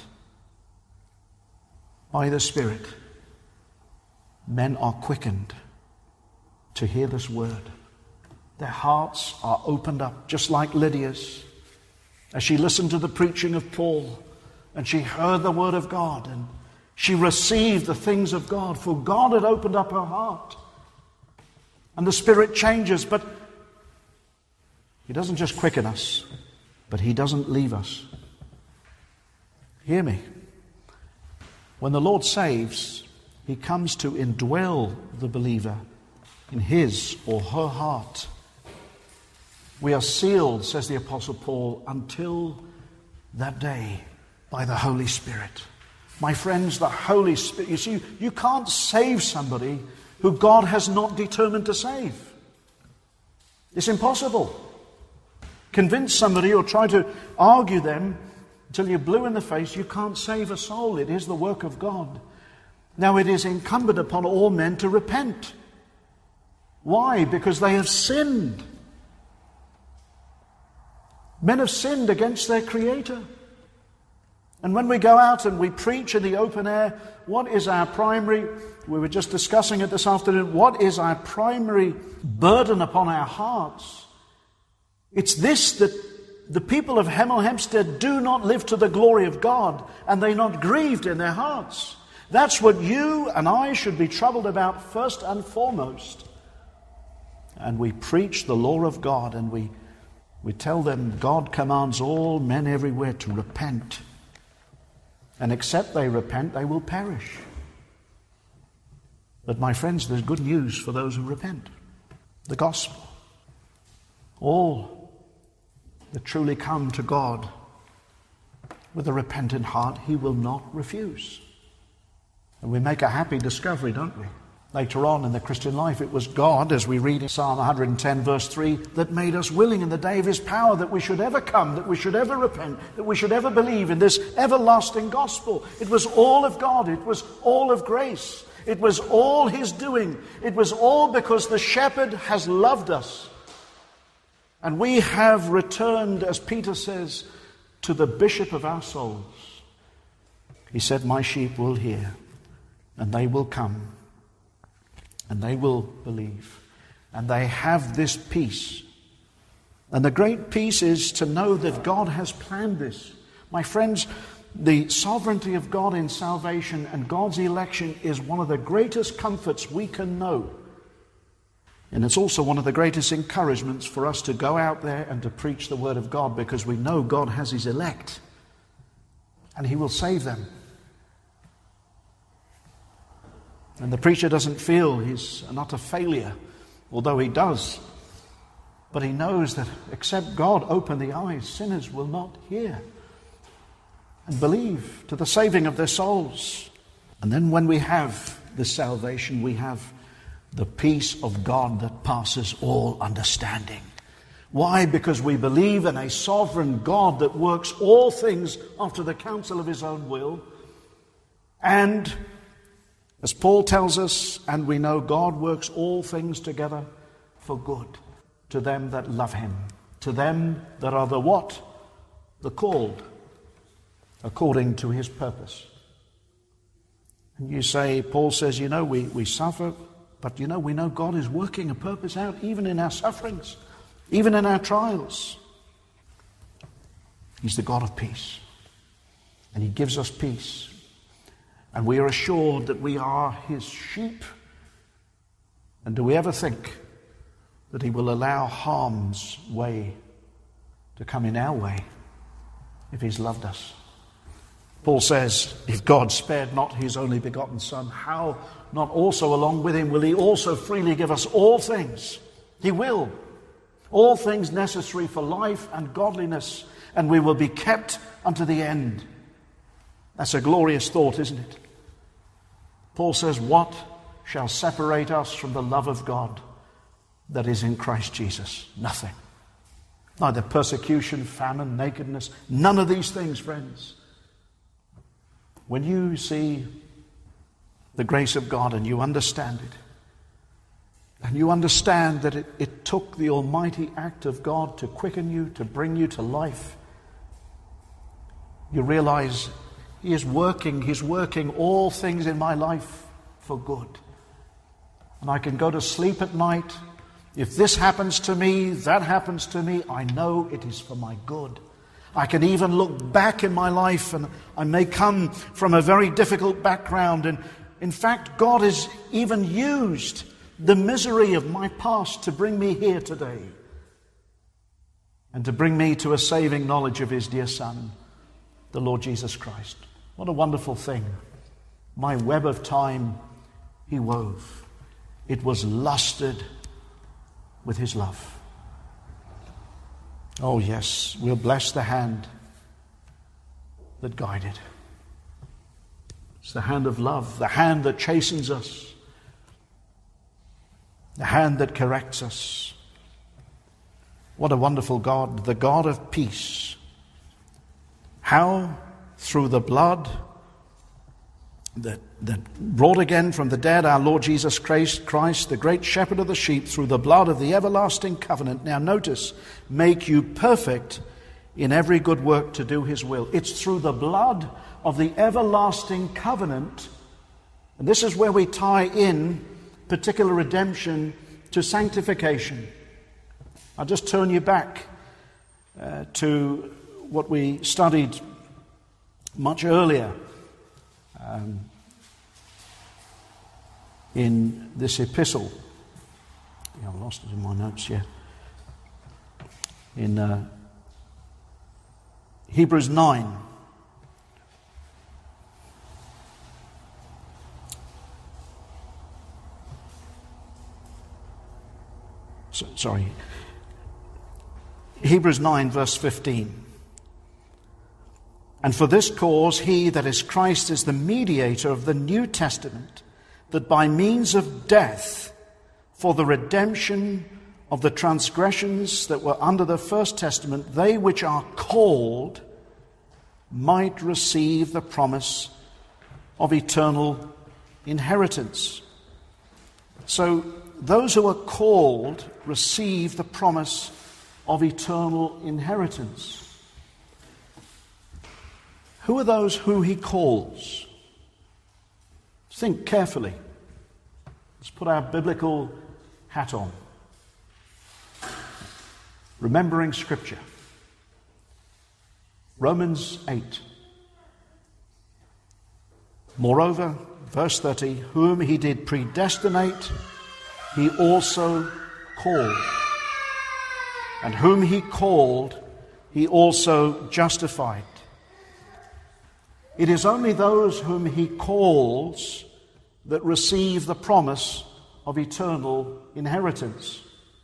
A: By the Spirit, men are quickened to hear this word. Their hearts are opened up, just like Lydia's, as she listened to the preaching of Paul, and she heard the word of God, and she received the things of God, for God had opened up her heart. And the Spirit changes, but he doesn't just quicken us, but he doesn't leave us. Hear me. When the Lord saves, he comes to indwell the believer in his or her heart. We are sealed, says the Apostle Paul, until that day by the Holy Spirit. My friends, the Holy Spirit, you see, you can't save somebody who God has not determined to save. It's impossible. Convince somebody or try to argue them until you're blue in the face. You can't save a soul. It is the work of God. Now, it is incumbent upon all men to repent. Why? Because they have sinned. Men have sinned against their Creator. And when we go out and we preach in the open air, what is our primary, we were just discussing it this afternoon, what is our primary burden upon our hearts? It's this, that the people of Hemel Hempstead do not live to the glory of God, and they're not grieved in their hearts. That's what you and I should be troubled about first and foremost. And we preach the law of God, and we We tell them God commands all men everywhere to repent. And except they repent, they will perish. But my friends, there's good news for those who repent. The gospel. All that truly come to God with a repentant heart, he will not refuse. And we make a happy discovery, don't we? Later on in the Christian life, it was God, as we read in Psalm one hundred ten verse three, that made us willing in the day of his power that we should ever come, that we should ever repent, that we should ever believe in this everlasting gospel. It was all of God. It was all of grace. It was all his doing. It was all because the shepherd has loved us. And we have returned, as Peter says, to the bishop of our souls. He said, my sheep will hear, and they will come. And they will believe. And they have this peace. And the great peace is to know that God has planned this. My friends, the sovereignty of God in salvation and God's election is one of the greatest comforts we can know. And it's also one of the greatest encouragements for us to go out there and to preach the word of God, because we know God has his elect. And he will save them. And the preacher doesn't feel he's an utter failure, although he does. But he knows that except God open the eyes, sinners will not hear and believe to the saving of their souls. And then when we have this salvation, we have the peace of God that passes all understanding. Why? Because we believe in a sovereign God that works all things after the counsel of his own will. And as Paul tells us, and we know God works all things together for good to them that love him, to them that are the what? The called, according to his purpose. And you say, Paul says, you know, we, we suffer, but you know, we know God is working a purpose out even in our sufferings, even in our trials. He's the God of peace, and he gives us peace. And we are assured that we are his sheep. And do we ever think that he will allow harm's way to come in our way if he's loved us? Paul says, if God spared not his only begotten Son, how not also along with him will he also freely give us all things? He will. All things necessary for life and godliness, and we will be kept unto the end. That's a glorious thought, isn't it? Paul says, what shall separate us from the love of God that is in Christ Jesus? Nothing. Neither persecution, famine, nakedness, none of these things, friends. When you see the grace of God and you understand it, and you understand that it, it took the almighty act of God to quicken you, to bring you to life, you realize he is working, he's working all things in my life for good. And I can go to sleep at night. If this happens to me, that happens to me, I know it is for my good. I can even look back in my life, and I may come from a very difficult background. And in fact, God has even used the misery of my past to bring me here today. And to bring me to a saving knowledge of his dear Son, the Lord Jesus Christ. What a wonderful thing. My web of time he wove. It was lusted with his love. Oh yes, we'll bless the hand that guided. It's the hand of love, the hand that chastens us, the hand that corrects us. What a wonderful God, the God of peace. How? Through the blood that, that brought again from the dead our Lord Jesus Christ, Christ, the great shepherd of the sheep, through the blood of the everlasting covenant. Now notice, make you perfect in every good work to do his will. It's through the blood of the everlasting covenant. And this is where we tie in particular redemption to sanctification. I'll just turn you back uh, to what we studied much earlier um, in this epistle. Yeah, I've lost it in my notes here. In uh, Hebrews nine. So, sorry. Hebrews nine, verse fifteen. And for this cause he, that is Christ, is the mediator of the New Testament, that by means of death, for the redemption of the transgressions that were under the first testament, they which are called might receive the promise of eternal inheritance. So those who are called receive the promise of eternal inheritance. Who are those who he calls? Think carefully. Let's put our biblical hat on. Remembering Scripture. Romans eight. Moreover, verse thirty, whom he did predestinate, he also called. And whom he called, he also justified. It is only those whom he calls that receive the promise of eternal inheritance.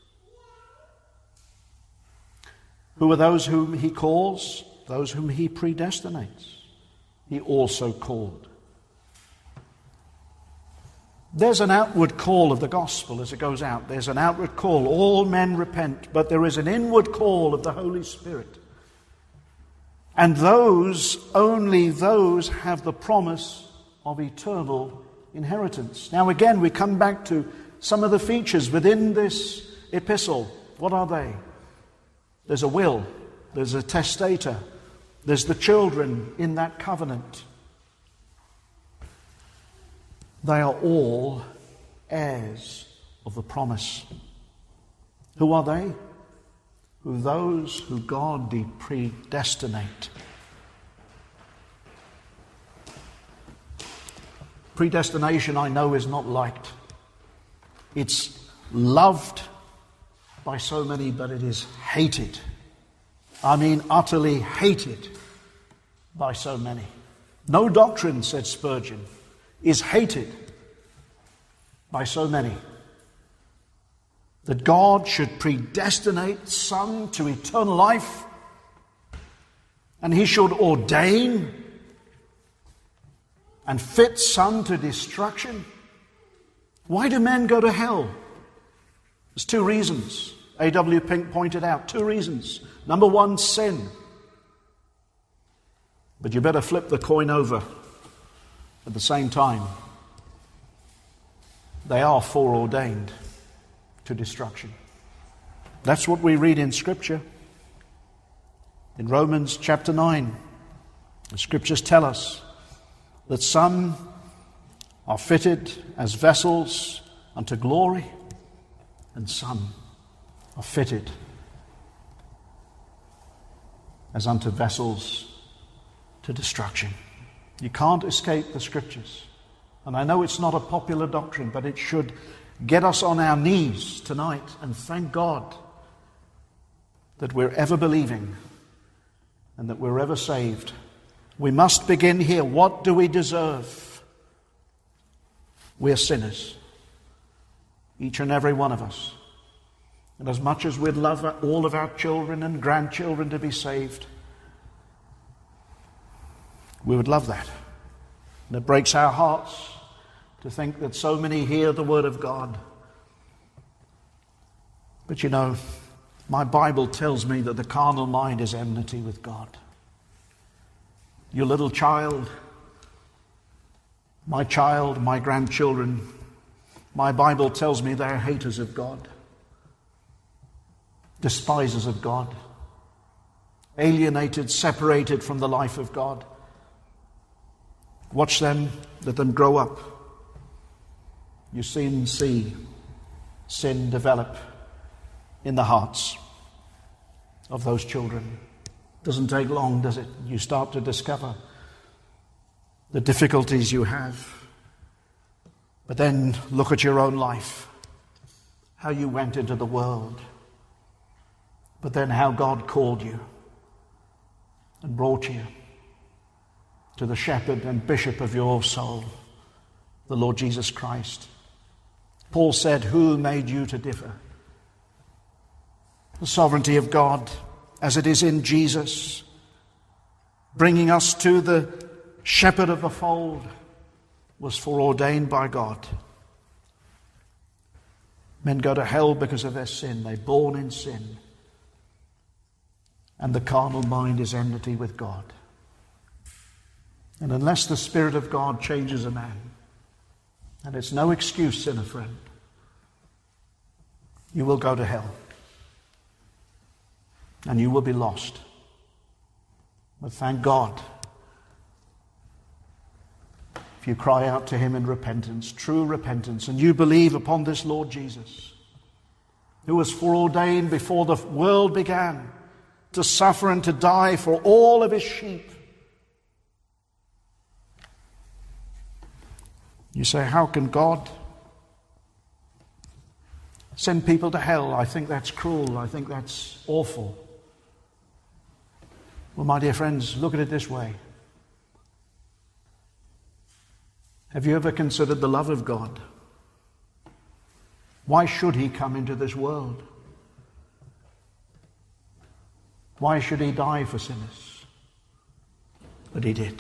A: Who are those whom he calls? Those whom he predestinates. He also called. There's an outward call of the gospel as it goes out. There's an outward call. All men repent, but there is an inward call of the Holy Spirit. And those, only those, have the promise of eternal inheritance. Now again, we come back to some of the features within this epistle. What are they? There's a will. There's a testator. There's the children in that covenant. They are all heirs of the promise. Who are they? Who those who God did predestinate. Predestination, I know, is not liked. It's loved by so many, but it is hated. I mean, utterly hated by so many. No doctrine, said Spurgeon, is hated by so many. That God should predestinate some to eternal life, and he should ordain and fit some to destruction. Why do men go to hell? There's two reasons. A W Pink pointed out two reasons. Number one, sin. But you better flip the coin over at the same time. They are foreordained to destruction. That's what we read in Scripture. In Romans chapter nine, the Scriptures tell us that some are fitted as vessels unto glory, and some are fitted as unto vessels to destruction. You can't escape the Scriptures. And I know it's not a popular doctrine, but it should get us on our knees tonight and thank God that we're ever believing and that we're ever saved. We must begin here. What do we deserve? We're sinners, each and every one of us. And as much as we'd love all of our children and grandchildren to be saved, we would love that. And it breaks our hearts to think that so many hear the word of God. But you know, my Bible tells me that the carnal mind is enmity with God. Your little child, my child, my grandchildren, my Bible tells me they're haters of God, despisers of God, alienated, separated from the life of God. Watch them, let them grow up. You soon see sin develop in the hearts of those children. Doesn't take long, does it? You start to discover the difficulties you have. But then look at your own life, how you went into the world, but then how God called you and brought you to the shepherd and bishop of your soul, the Lord Jesus Christ. Paul said, who made you to differ? The sovereignty of God, as it is in Jesus, bringing us to the shepherd of the fold, was foreordained by God. Men go to hell because of their sin. They're born in sin. And the carnal mind is enmity with God. And unless the Spirit of God changes a man, and it's no excuse, sinner friend, you will go to hell. And you will be lost. But thank God, if you cry out to him in repentance, true repentance, and you believe upon this Lord Jesus, who was foreordained before the world began to suffer and to die for all of his sheep. You say, how can God send people to hell? I think that's cruel. I think that's awful. Well, my dear friends, look at it this way. Have you ever considered the love of God? Why should he come into this world? Why should he die for sinners? But he did.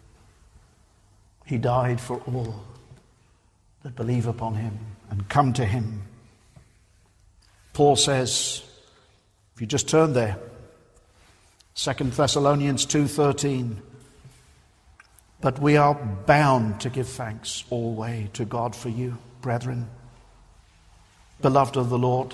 A: He died for all that believe upon him and come to him. Paul says, if you just turn there, Second Thessalonians two thirteen, but we are bound to give thanks always to God for you, brethren, beloved of the Lord.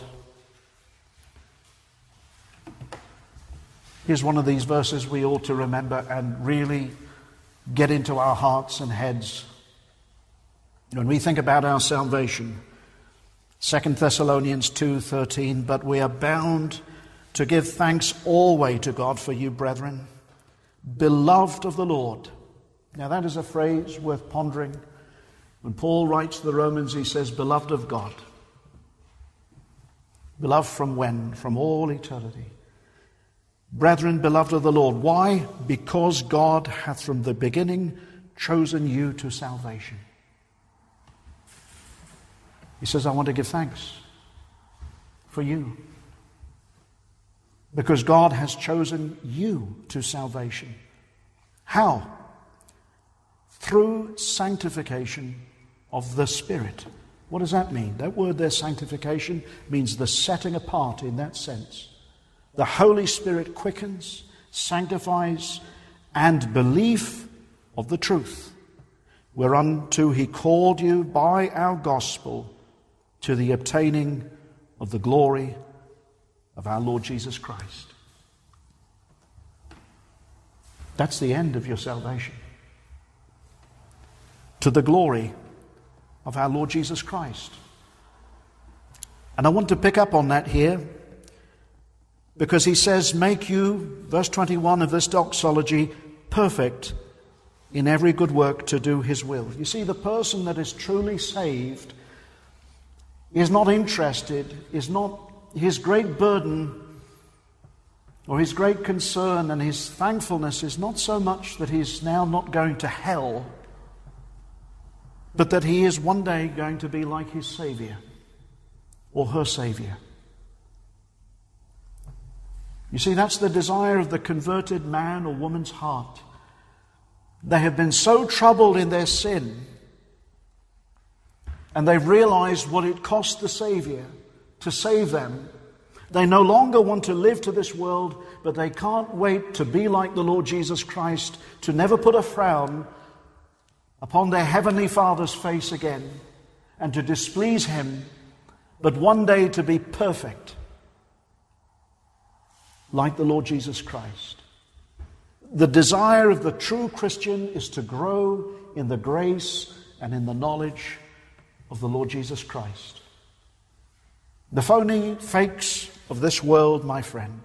A: Here's one of these verses we ought to remember and really get into our hearts and heads. When we think about our salvation, Second Thessalonians two thirteen, but we are bound to give thanks always to God for you, brethren, beloved of the Lord. Now that is a phrase worth pondering. When Paul writes to the Romans, he says, beloved of God. Beloved from when? From all eternity. Brethren, beloved of the Lord. Why? Because God hath from the beginning chosen you to salvation. He says, I want to give thanks for you. Because God has chosen you to salvation. How? Through sanctification of the Spirit. What does that mean? That word there, sanctification, means the setting apart in that sense. The Holy Spirit quickens, sanctifies, and belief of the truth, whereunto he called you by our gospel to the obtaining of the glory of our Lord Jesus Christ. That's the end of your salvation. To the glory of our Lord Jesus Christ. And I want to pick up on that here, because he says, make you, verse twenty-one of this doxology, perfect in every good work to do his will. You see, the person that is truly saved is not interested, is not his great burden or his great concern and his thankfulness is not so much that he's now not going to hell, but that he is one day going to be like his Savior or her Savior. You see, that's the desire of the converted man or woman's heart. They have been so troubled in their sin, and they've realized what it cost the Savior to save them. They no longer want to live to this world, but they can't wait to be like the Lord Jesus Christ, to never put a frown upon their Heavenly Father's face again, and to displease Him, but one day to be perfect, like the Lord Jesus Christ. The desire of the true Christian is to grow in the grace and in the knowledge of the Lord Jesus Christ. The phony fakes of this world, my friend,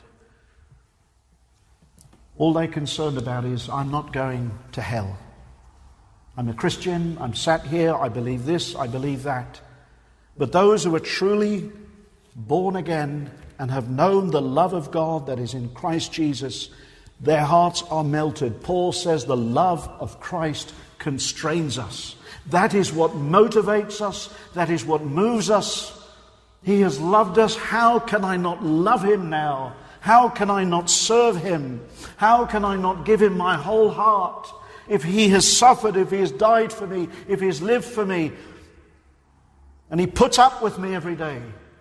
A: all they're concerned about is, I'm not going to hell. I'm a Christian, I'm sat here, I believe this, I believe that. But those who are truly born again and have known the love of God that is in Christ Jesus, their hearts are melted. Paul says the love of Christ constrains us. That is what motivates us. That is what moves us. He has loved us. How can I not love Him now? How can I not serve Him? How can I not give Him my whole heart? if he has suffered, if he has died for me, if he has lived for me, and he puts up with me every day,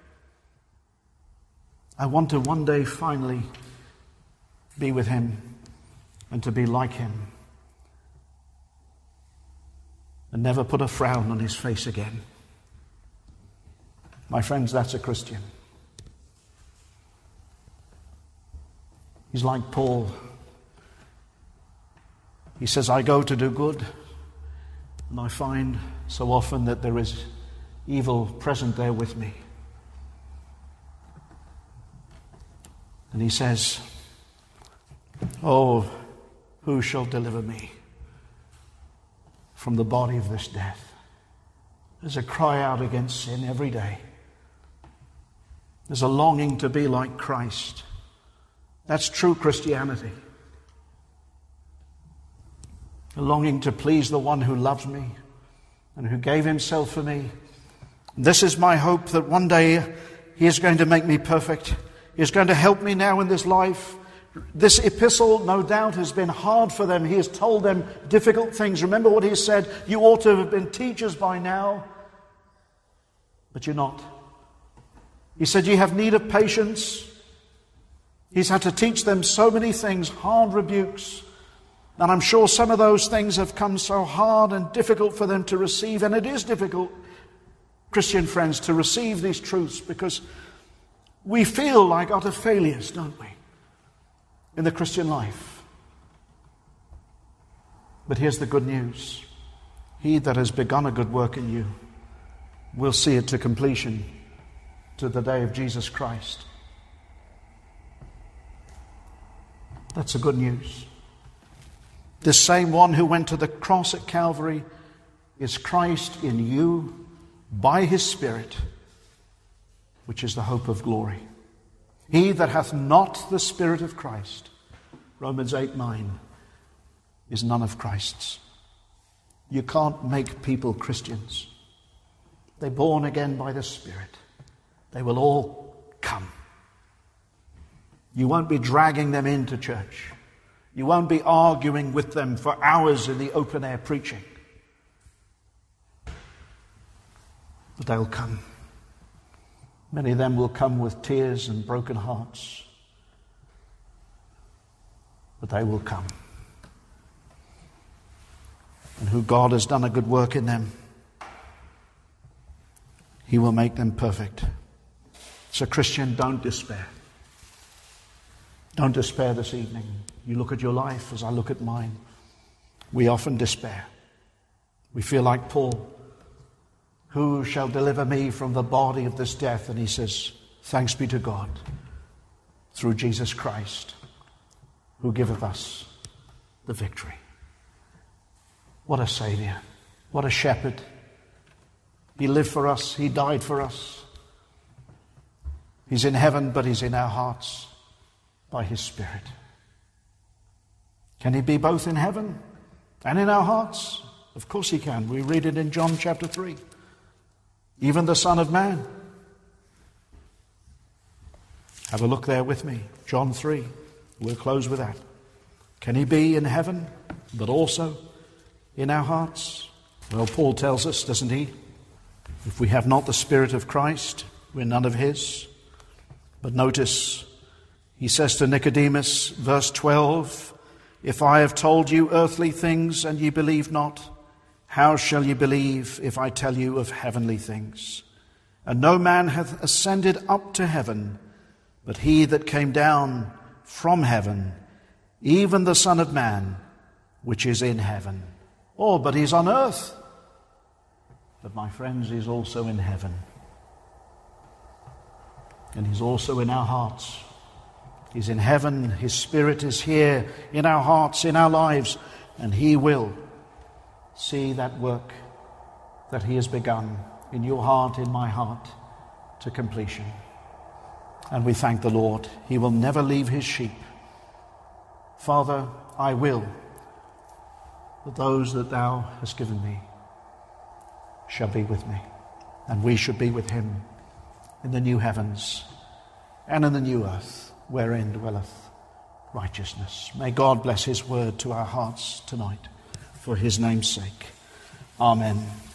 A: I want to one day finally be with him and to be like him and never put a frown on his face again. My friends, that's a Christian. He's like Paul. He says, I go to do good, and I find so often that there is evil present there with me. And he says, oh, who shall deliver me from the body of this death? There's a cry out against sin every day. There's a longing to be like Christ. That's true Christianity. A longing to please the one who loves me and who gave himself for me. This is my hope, that one day he is going to make me perfect. He is going to help me now in this life. This epistle, no doubt, has been hard for them. He has told them difficult things. Remember what he said, you ought to have been teachers by now, but you're not. He said, you have need of patience. He's had to teach them so many things, hard rebukes. And I'm sure some of those things have come so hard and difficult for them to receive. And it is difficult, Christian friends, to receive these truths, because we feel like utter failures, don't we, in the Christian life. But here's the good news. He that has begun a good work in you will see it to completion to the day of Jesus Christ. That's the good news. This same one who went to the cross at Calvary is Christ in you by his Spirit, which is the hope of glory. He that hath not the Spirit of Christ, Romans eight nine, is none of Christ's. You can't make people Christians. They're born again by the Spirit. They will all come. You won't be dragging them into church. You won't be arguing with them for hours in the open air preaching. But they'll come. Many of them will come with tears and broken hearts. But they will come. And who God has done a good work in them, he will make them perfect. So Christian, don't despair. Don't despair this evening. You look at your life as I look at mine. We often despair. We feel like Paul. Who shall deliver me from the body of this death? And he says, thanks be to God through Jesus Christ, who giveth us the victory. What a Savior. What a shepherd. He lived for us. He died for us. He's in heaven, but he's in our hearts by his Spirit. Can he be both in heaven and in our hearts? Of course he can. We read it in John chapter three. Even the Son of Man. Have a look there with me. John three. We'll close with that. Can he be in heaven, but also in our hearts? Well, Paul tells us, doesn't he? If we have not the Spirit of Christ, we're none of his. But notice, he says to Nicodemus, verse twelve, if I have told you earthly things and ye believe not, how shall ye believe if I tell you of heavenly things? And no man hath ascended up to heaven, but he that came down from heaven, even the Son of Man, which is in heaven. Oh, but he's on earth. But my friends, he's also in heaven. And he's also in our hearts. He's in heaven. His Spirit is here in our hearts, in our lives. And he will see that work that he has begun in your heart, in my heart, to completion. And we thank the Lord. He will never leave his sheep. Father, I will that those that thou hast given me shall be with me, and we should be with him in the new heavens and in the new earth wherein dwelleth righteousness. May God bless his word to our hearts tonight. for his name's sake. Amen.